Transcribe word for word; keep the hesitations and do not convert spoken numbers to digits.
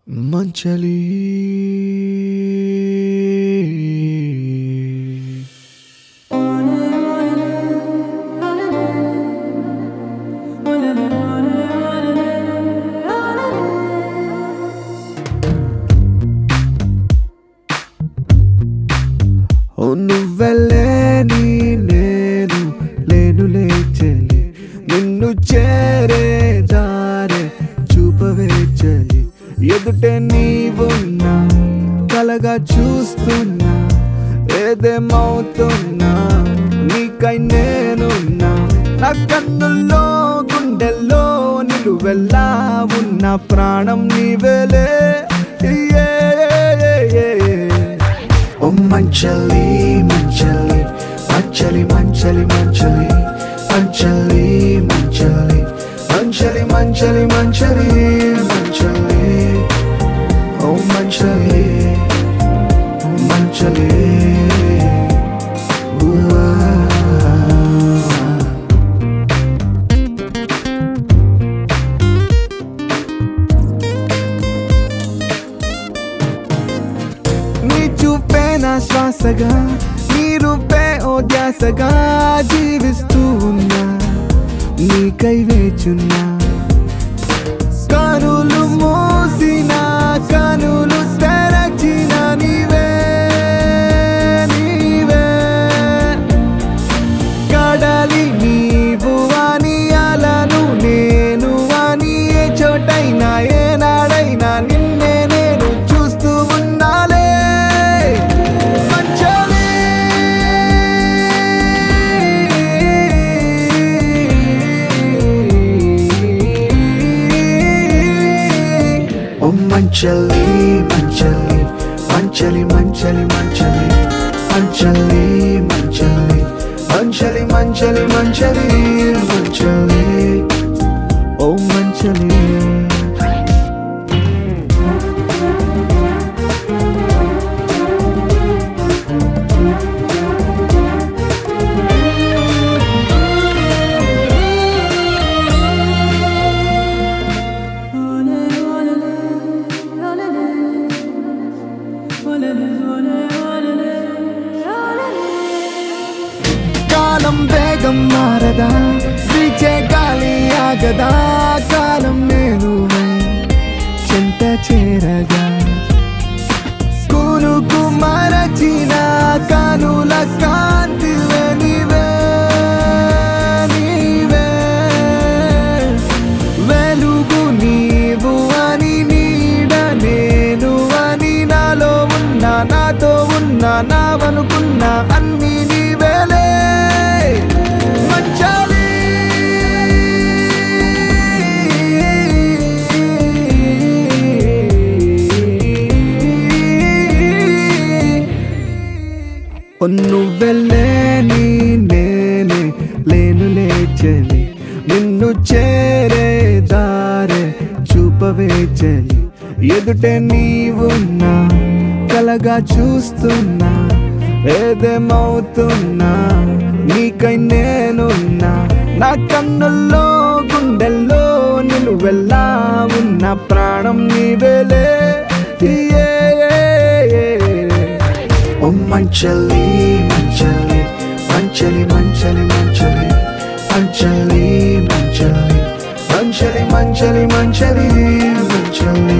మంచలి ఓ నువ్వెళ్ళే నీ నేను లేను లేచలి నిన్ను చేరే దారే చూపవే చలి ఎదుటే నీవున్నా కలగా చూస్తున్నా ఏదేమవుతున్నా నీకై నేనున్నా నా కన్నుల్లో గుండెల్లో నిలువెల్లా ఉన్న ప్రాణం నీవేలే ఓ మంచలి మంచలి మంచలి మంచలి మంచలి మంచలి మంచలి మంచలి మంచలి మంచలి మంచలి ఓ మంచలి మంచలి నీ చూపే నా శ్వాసగా నీ రూపే ఓ ధ్యాసగా జీవిస్తూ ఉన్నా నీకై వేచున్నా కనులు మోసిన కనులు తెరచిన నీవే నీవే కడలి నీవు అని అలను నేను అని ఏ చోటైనా ఏనాడైనా నిన్నే నేను చూస్తూ ఉన్నాలే మంచలి ఓ మంచలి మంచలి మంచలి మంచలి మంచలి మంచలి మంచలి మంచలి మంచలి మంచలి మంచలి ఓ మంచలి కాలం వేగం మారదా వీచే గాలి ఆగదా కాలం నేను చెంత చేరగా కురుకు మరచిన కనుల కాంతివే నీవే నీవే వెలుగు నీవు అని నీడ నేను అని నాలో ఉన్నా నాతో ఉన్నా నావనుకున్నా అన్ని నీవేలే మంచలి నువ్వెళ్ళే నీ నేనే లేను లేచలి నిన్ను చేరే దారే చూపవే చలి ఎదుటే నీవున్నా కలగా చూస్తున్నా ఏదేమవుతున్నా నీకై నేనున్నా నా కన్నుల్లో గుండెల్లో నిలువెల్లా ఉన్న ప్రాణం నీవేలే ఓ మంచలి మంచలి మంచలి మంచలి మంచలి మంచలి మంచలి మంచలి మంచలి మంచలి మంచలి